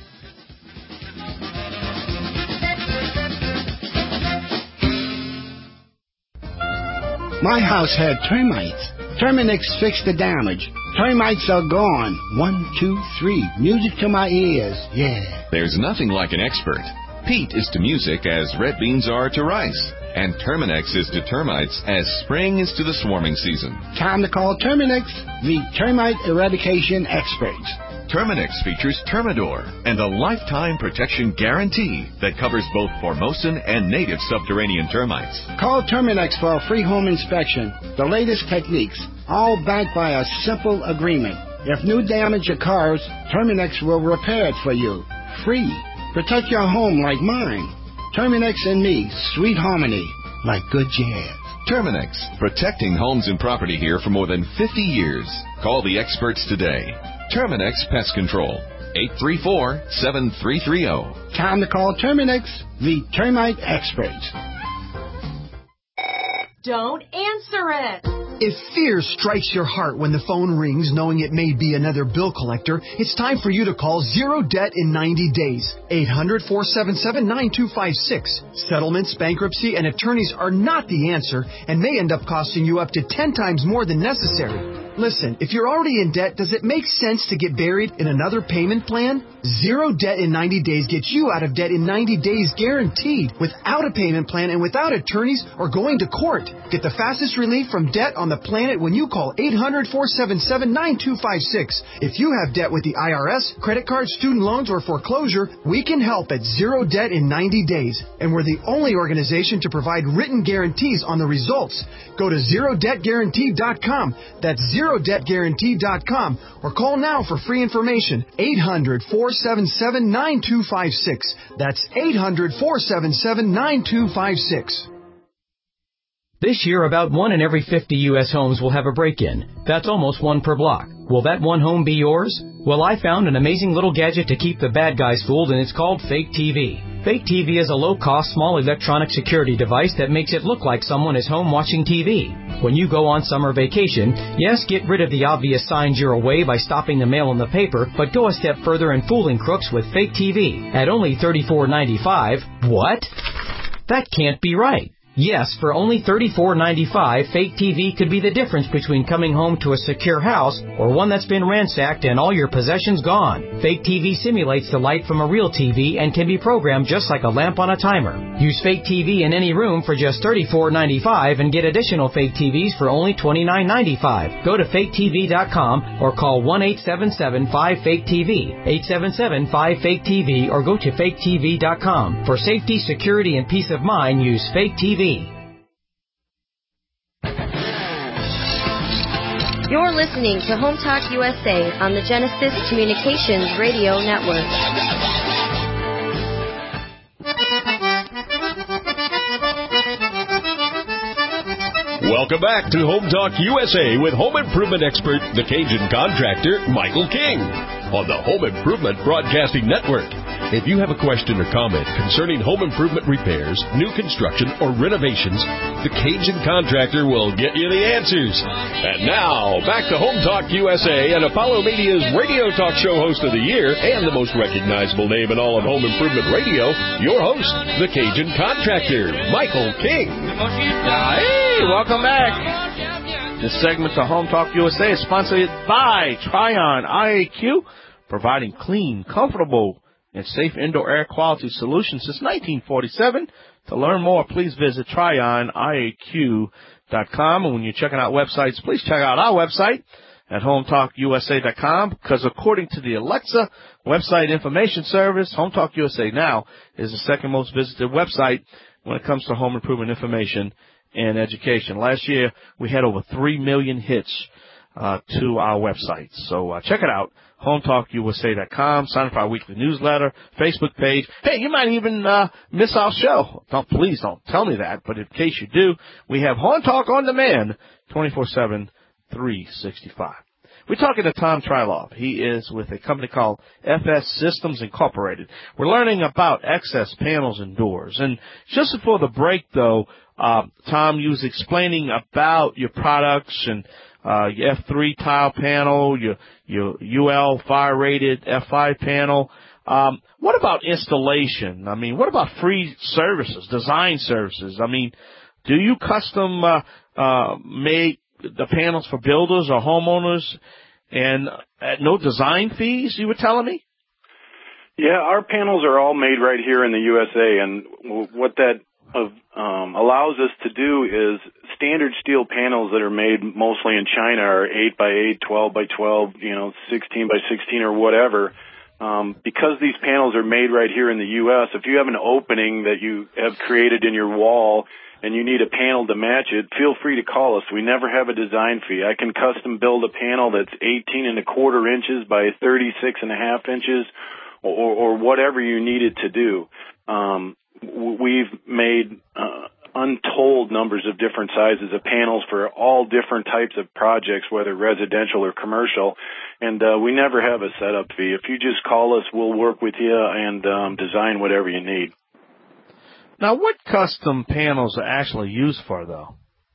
My house had termites. Terminix fixed the damage. Termites are gone. One, two, three. Music to my ears. Yeah.
There's nothing like an expert. Peat is to music as red beans are to rice. And Terminix is to termites as spring is to the swarming season.
Time to call Terminix, the termite eradication experts.
Terminix features Termidor and a lifetime protection guarantee that covers both Formosan and native subterranean termites.
Call Terminix for a free home inspection. The latest techniques, all backed by a simple agreement. If new damage occurs, Terminix will repair it for you. Free. Protect your home like mine. Terminix and me, sweet harmony, like good jazz.
Terminix, protecting homes and property here for more than fifty years. Call the experts today. Terminix Pest Control, eight three four, seven three three zero.
Time to call Terminix, the termite experts.
Don't answer it.
If fear strikes your heart when the phone rings knowing it may be another bill collector, it's time for you to call Zero Debt in ninety days. eight hundred, four seven seven, nine two five six. Settlements, bankruptcy, and attorneys are not the answer and may end up costing you up to ten times more than necessary. Listen, if you're already in debt, does it make sense to get buried in another payment plan? Zero Debt in ninety days gets you out of debt in ninety days guaranteed, without a payment plan and without attorneys or going to court. Get the fastest relief from debt on the planet when you call eight hundred, four seven seven, nine two five six. If you have debt with the I R S, credit cards, student loans, or foreclosure, we can help at Zero Debt in ninety days. And we're the only organization to provide written guarantees on the results. Go to zero debt guarantee dot com. That's zero debt guarantee dot com. Or call now for free information. eight hundred, four seven seven, nine two five six. That's eight hundred, four seven seven, nine two five six.
This year, about one in every fifty U S homes will have a break-in. That's almost one per block. Will that one home be yours? Well, I found an amazing little gadget to keep the bad guys fooled, and it's called Fake T V. Fake T V is a low-cost, small electronic security device that makes it look like someone is home watching T V. When you go on summer vacation, yes, get rid of the obvious signs you're away by stopping the mail in the paper, but go a step further in fooling crooks with Fake T V at only thirty-four ninety-five. What? That can't be right. Yes, for only thirty-four ninety-five, Fake T V could be the difference between coming home to a secure house or one that's been ransacked and all your possessions gone. Fake T V simulates the light from a real T V and can be programmed just like a lamp on a timer. Use Fake T V in any room for just thirty-four ninety-five and get additional Fake T Vs for only twenty-nine ninety-five. Go to fake T V dot com or call one eight seven seven, five, fake T V, eight seven seven, five, fake T V, or go to fake T V dot com. For safety, security, and peace of mind, use Fake T V.
You're listening to Home Talk U S A on the Genesis Communications Radio Network.
Welcome back to Home Talk U S A with home improvement expert, the Cajun contractor, Michael King, on the Home Improvement Broadcasting Network. If you have a question or comment concerning home improvement repairs, new construction, or renovations, the Cajun Contractor will get you the answers. And now, back to Home Talk U S A and Apollo Media's radio talk show host of the year and the most recognizable name in all of home improvement radio, your host, the Cajun Contractor, Michael King.
Hey, welcome back. This segment of Home Talk U S A is sponsored by Tryon I A Q, providing clean, comfortable, and safe indoor air quality solutions since nineteen forty-seven. To learn more, please visit Tryon I A Q dot com. And when you're checking out websites, please check out our website at home talk U S A dot com, because according to the Alexa website information service, HomeTalk U S A now is the second most visited website when it comes to home improvement information and education. Last year, we had over three million hits uh, to our website. So uh, check it out. home talk U S A dot com. Sign up for our weekly newsletter, Facebook page. Hey, you might even uh, miss our show. Don't, please don't tell me that. But in case you do, we have Home Talk on demand, twenty-four seven, three sixty-five. We're talking to Tom Trilov. He is with a company called F S Systems Incorporated. We're learning about access panels and doors. And just before the break, though, uh, Tom, you was explaining about your products and Uh, your F three tile panel, your, your U L fire-rated F five panel. Um, what about installation? I mean, what about free services, design services? I mean, do you custom, uh, uh, make the panels for builders or homeowners and at no design fees, you were telling me?
Yeah, our panels are all made right here in the U S A, and what that Of, um, allows us to do is standard steel panels that are made mostly in China are eight by eight, twelve by twelve, you know, sixteen by sixteen or whatever. Um, because these panels are made right here in the U S, if you have an opening that you have created in your wall and you need a panel to match it, feel free to call us. We never have a design fee. I can custom build a panel that's eighteen and a quarter inches by thirty-six and a half inches or, or whatever you need it to do. Um, We've made uh, untold numbers of different sizes of panels for all different types of projects, whether residential or commercial, and uh, we never have a setup fee. If you just call us, we'll work with you and um, design whatever you need.
Now, what custom panels are actually used for, though?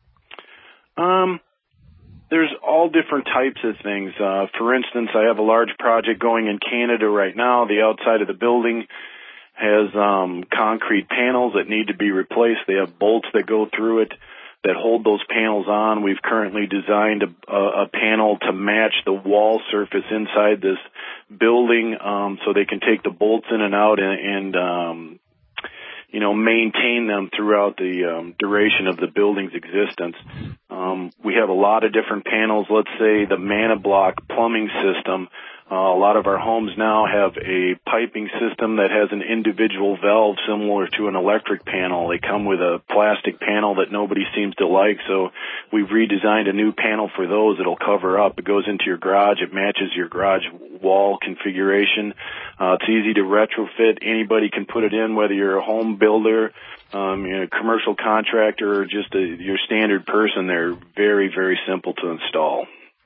Um, there's all different types of things. Uh, for instance, I have a large project going in Canada right now. The outside of the building has um, concrete panels that need to be replaced. They have bolts that go through it that hold those panels on. We've currently designed a, a, a panel to match the wall surface inside this building, um, so they can take the bolts in and out and, and um, you know, maintain them throughout the um, duration of the building's existence. Um, we have a lot of different panels. Let's say the ManaBlock plumbing system. Uh, a lot of our homes now have a piping system that has an individual valve similar to an electric panel. They come with a plastic panel that nobody seems to like, so we've redesigned a new panel for those. It'll cover up. It goes into your garage. It matches your garage wall configuration. Uh, it's easy to retrofit. Anybody can put it in, whether you're a home builder, um, you know, commercial contractor, or just a, your standard person. They're very, very simple to install.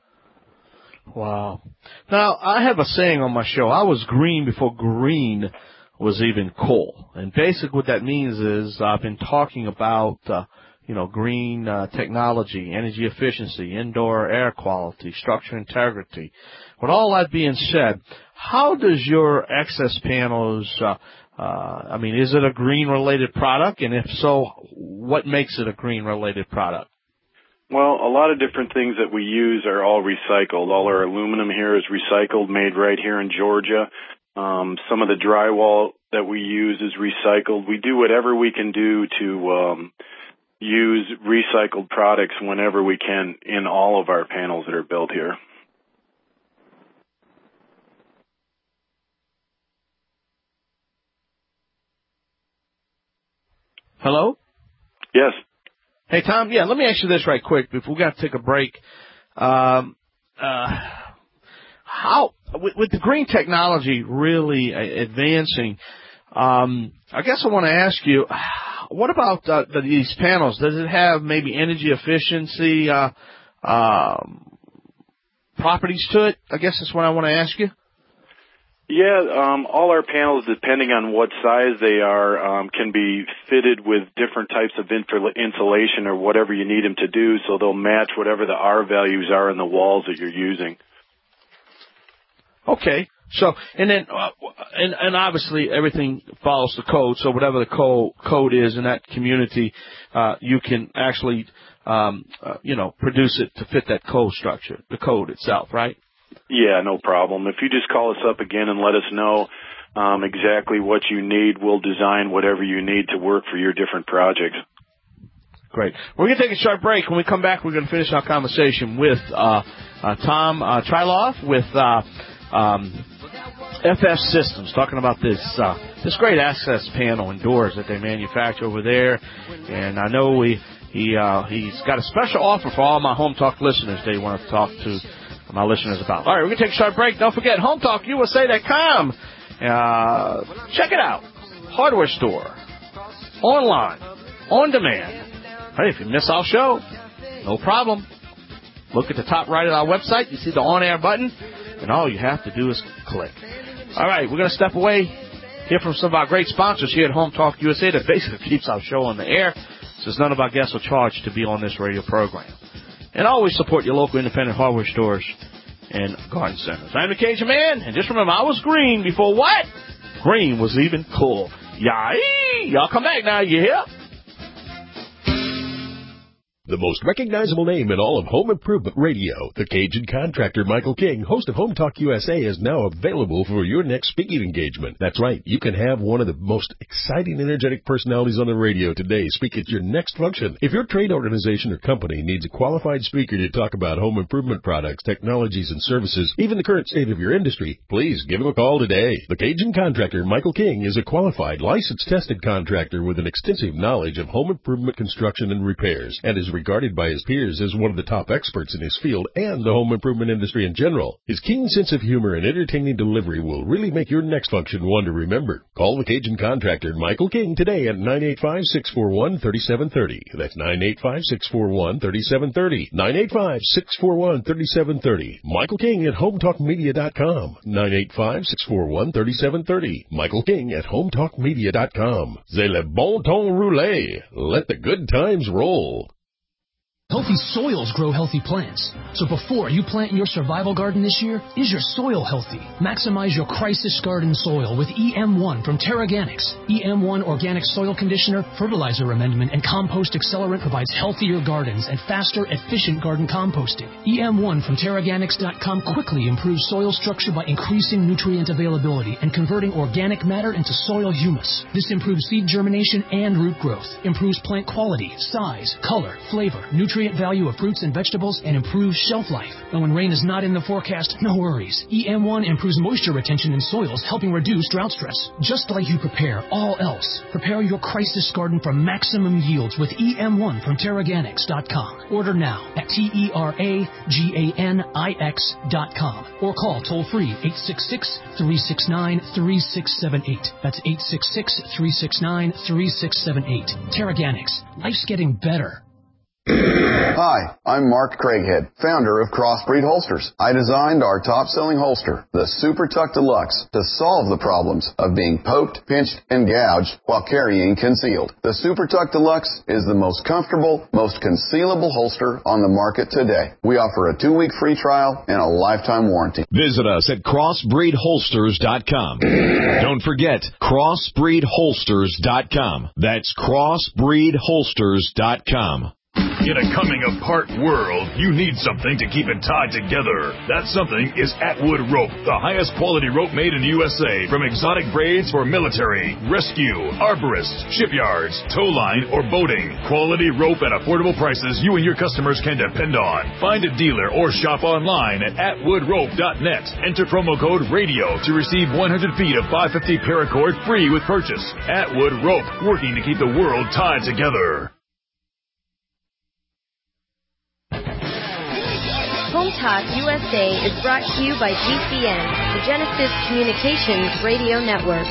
Wow. Now, I have a saying on my show, I was green before green was even cool. And basically what that means is I've been talking about, uh, you know, green uh, technology, energy efficiency, indoor air quality, structure integrity. With all that being said, how does your access panels, uh, uh, I mean, is it a green-related product? And if so, what makes it a green-related product?
Well, a lot of different things that we use are all recycled. All our aluminum here is recycled, made right here in Georgia. Um, some of the drywall that we use is recycled. We do whatever we can do to um, use recycled products whenever we can in all of our panels that are built here.
Hello?
Yes.
Hey, Tom, yeah, let me ask you this right quick before we got to take a break. Um, uh, how, with, with the green technology really advancing, um, I guess I want to ask you, what about uh, the, these panels? Does it have maybe energy efficiency uh, uh, properties to it? I guess that's what I want to ask you.
Yeah, um, all our panels, depending on what size they are, um, can be fitted with different types of insulation or whatever you need them to do, so they'll match whatever the R values are in the walls that you're using.
Okay. So, and then, uh, and, and obviously everything follows the code, so whatever the code, code is in that community, uh, you can actually, um, uh, you know, produce it to fit that code structure, the code itself, right?
Yeah, no problem. If you just call us up again and let us know um, exactly what you need, we'll design whatever you need to work for your different projects.
Great. We're going to take a short break. When we come back, we're going to finish our conversation with uh, uh, Tom uh, Trilov with uh, um, F F Systems, talking about this uh, this great access panel and doors that they manufacture over there. And I know we he uh, he's got a special offer for all my Home Talk listeners they want to talk to my listeners about. All right, we're going to take a short break. Don't forget, home talk U S A dot com. Uh, check it out. Hardware store. Online. On demand. Hey, if you miss our show, no problem. Look at the top right of our website. You see the on-air button, and all you have to do is click. All right, we're going to step away, hear from some of our great sponsors here at Home Talk U S A that basically keeps our show on the air, since none of our guests are charged to be on this radio program. And always support your local independent hardware stores and garden centers. I'm the Cajun Man, and just remember, I was green before what? Green was even cool. Yay! Y'all come back now, you hear?
The most recognizable name in all of home improvement radio, the Cajun contractor Michael King, host of Home Talk U S A, is now available for your next speaking engagement. That's right, you can have one of the most exciting, energetic personalities on the radio today speak at your next function. If your trade organization or company needs a qualified speaker to talk about home improvement products, technologies, and services, even the current state of your industry, please give him a call today. The Cajun contractor Michael King is a qualified, licensed, tested contractor with an extensive knowledge of home improvement construction and repairs, and is regarded by his peers as one of the top experts in his field and the home improvement industry in general. His keen sense of humor and entertaining delivery will really make your next function one to remember. Call the Cajun contractor Michael King today at nine eight five, six four one, three seven three zero. That's nine eight five, six four one, three seven three zero. nine eight five, six four one, three seven three zero. Michael King at home talk media dot com. nine eight five, six four one, three seven three zero. Michael King at home talk media dot com. C'est le bon temps roulé. Let the good times roll.
Healthy soils grow healthy plants. So before you plant your survival garden this year, is your soil healthy? Maximize your crisis garden soil with E M one from TerraGanix. E M one Organic Soil Conditioner, Fertilizer Amendment, and Compost Accelerant provides healthier gardens and faster, efficient garden composting. E M one from Terraganix dot com quickly improves soil structure by increasing nutrient availability and converting organic matter into soil humus. This improves seed germination and root growth, improves plant quality, size, color, flavor, nutrient value of fruits and vegetables, and improves shelf life. And when rain is not in the forecast, no worries. E M one improves moisture retention in soils, helping reduce drought stress. Just like you prepare all else, prepare your crisis garden for maximum yields with E M one from Terraganix dot com. Order now at T E R A G A N I X dot com or call toll-free eight six six, three six nine, three six seven eight. That's eight six six, three six nine, three six seven eight. Terraganix. Life's getting better.
Hi, I'm Mark Craighead, founder of Crossbreed Holsters. I designed our top-selling holster, the Super Tuck Deluxe, to solve the problems of being poked, pinched, and gouged while carrying concealed. The Super Tuck Deluxe is the most comfortable, most concealable holster on the market today. We offer a two-week free trial and a lifetime warranty.
Visit us at crossbreed holsters dot com. Don't forget, crossbreed holsters dot com. That's crossbreed holsters dot com.
In a coming-apart world, you need something to keep it tied together. That something is Atwood Rope, the highest quality rope made in the U S A. From exotic braids for military, rescue, arborists, shipyards, tow line, or boating. Quality rope at affordable prices you and your customers can depend on. Find a dealer or shop online at atwood rope dot net. Enter promo code RADIO to receive one hundred feet of five fifty paracord free with purchase. Atwood Rope, working to keep the world tied together.
Home Talk U S A is brought to you by G C N, the Genesis Communications Radio Network.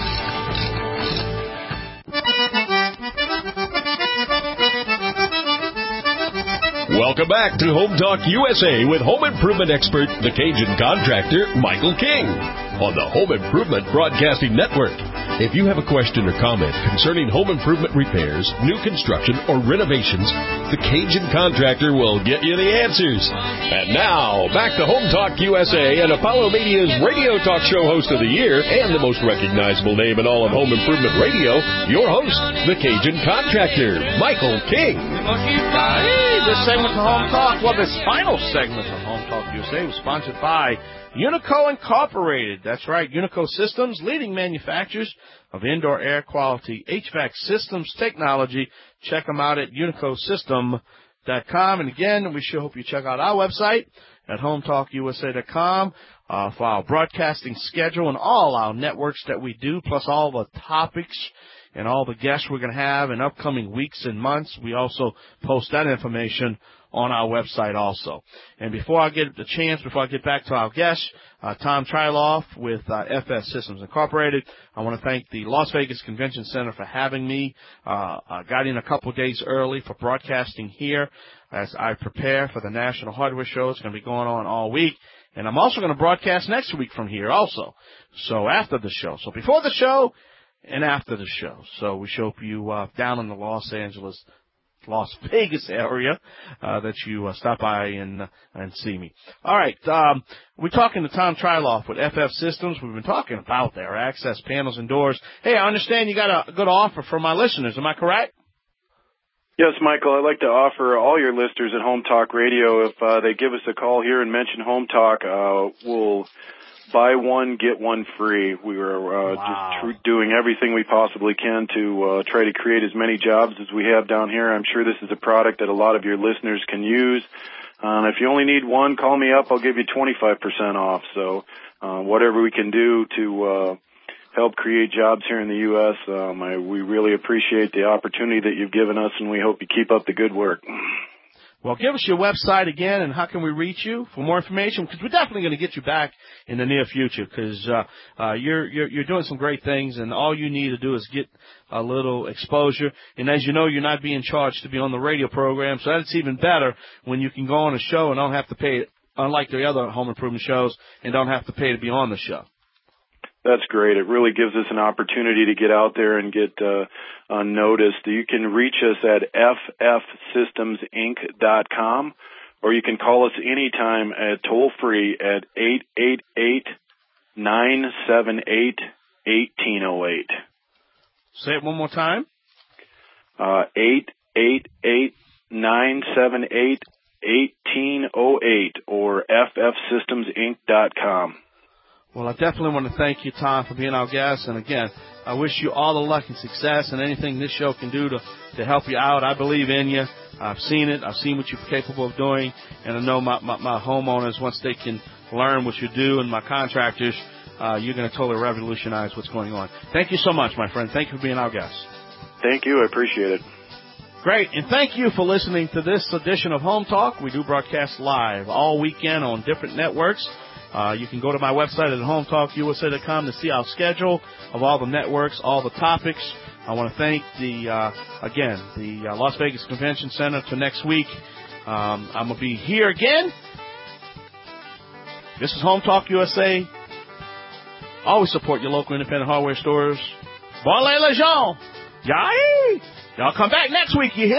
Welcome back to Home Talk U S A with home improvement expert, the Cajun contractor, Michael King. on the Home Improvement Broadcasting Network. If you have a question or comment concerning home improvement repairs, new construction, or renovations, the Cajun Contractor will get you the answers. And now, back to Home Talk U S A and Apollo Media's radio talk show host of the year and the most recognizable name in all of home improvement radio, your host, the Cajun Contractor, Michael King.
Hey, this segment of Home Talk, well, this final segment of Home Talk U S A was sponsored by Unico Incorporated. That's right, Unico Systems, leading manufacturers of indoor air quality H V A C systems technology. Check them out at unico system dot com. And again, we sure hope you check out our website at home talk u s a dot com uh, for our broadcasting schedule and all our networks that we do, plus all the topics and all the guests we're going to have in upcoming weeks and months. We also post that information on our website also. And before I get the chance, before I get back to our guest, uh, Tom Triloff with uh, F F Systems Incorporated, I want to thank the Las Vegas Convention Center for having me. Uh, I got in a couple of days early for broadcasting here as I prepare for the National Hardware Show. It's going to be going on all week. And I'm also going to broadcast next week from here also, so after the show. So before the show and after the show. So we hope you uh, down in the Los Angeles Las Vegas area, uh, that you uh, stop by and uh, and see me. All right, um, we're talking to Tom Triloff with F F Systems. We've been talking about their access panels and doors. Hey, I understand you got a good offer for my listeners. Am I correct?
Yes, Michael. I'd like to offer all your listeners at Home Talk Radio, if uh, they give us a call here and mention Home Talk, uh, we'll buy one, get one free. We are uh, wow. just tr- doing everything we possibly can to uh, try to create as many jobs as we have down here. I'm sure this is a product that a lot of your listeners can use. Um, if you only need one, call me up. I'll give you twenty-five percent off. So uh, whatever we can do to uh, help create jobs here in the U S, um, I, we really appreciate the opportunity that you've given us, and we hope you keep up the good work.
Well, give us your website again, and how can we reach you for more information? Because we're definitely going to get you back in the near future, because uh, uh, you're, you're you're doing some great things, and all you need to do is get a little exposure. And as you know, you're not being charged to be on the radio program, so that's even better when you can go on a show and don't have to pay, unlike the other home improvement shows, and don't have to pay to be on the show.
That's great. It really gives us an opportunity to get out there and get uh, uh, noticed. You can reach us at f f systems inc dot com, or you can call us anytime at toll-free at eight eight eight, nine seven eight, one eight zero eight.
Say it one more time.
Uh, eight eight eight, nine seven eight, one eight zero eight, or f f systems inc dot com.
Well, I definitely want to thank you, Tom, for being our guest. And, again, I wish you all the luck and success and anything this show can do to, to help you out. I believe in you. I've seen it. I've seen what you're capable of doing. And I know my, my, my homeowners, once they can learn what you do, and my contractors, uh, you're going to totally revolutionize what's going on. Thank you so much, my friend. Thank you for being our guest.
Thank you. I appreciate it.
Great. And thank you for listening to this edition of Home Talk. We do broadcast live all weekend on different networks. Uh, you can go to my website at home talk u s a dot com to see our schedule of all the networks, all the topics. I want to thank the, uh, again, the uh, Las Vegas Convention Center till next week. Um, I'm going to be here again. This is Home Talk U S A. Always support your local independent hardware stores. Bon les gens. Yay! Y'all come back next week, you hear?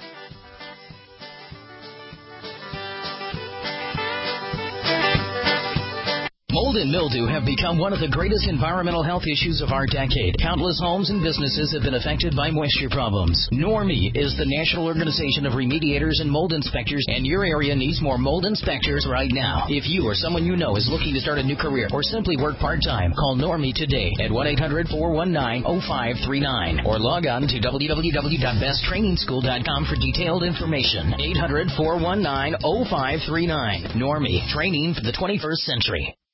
Mold and mildew have become one of the greatest environmental health issues of our decade. Countless homes and businesses have been affected by moisture problems. NORMI is the National Organization of Remediators and Mold Inspectors, and your area needs more mold inspectors right now. If you or someone you know is looking to start a new career or simply work part-time, call NORMI today at one eight hundred, four one nine, oh five three nine or log on to w w w dot best training school dot com for detailed information. eight hundred, four one nine, oh five three nine. NORMI, training for the twenty-first century.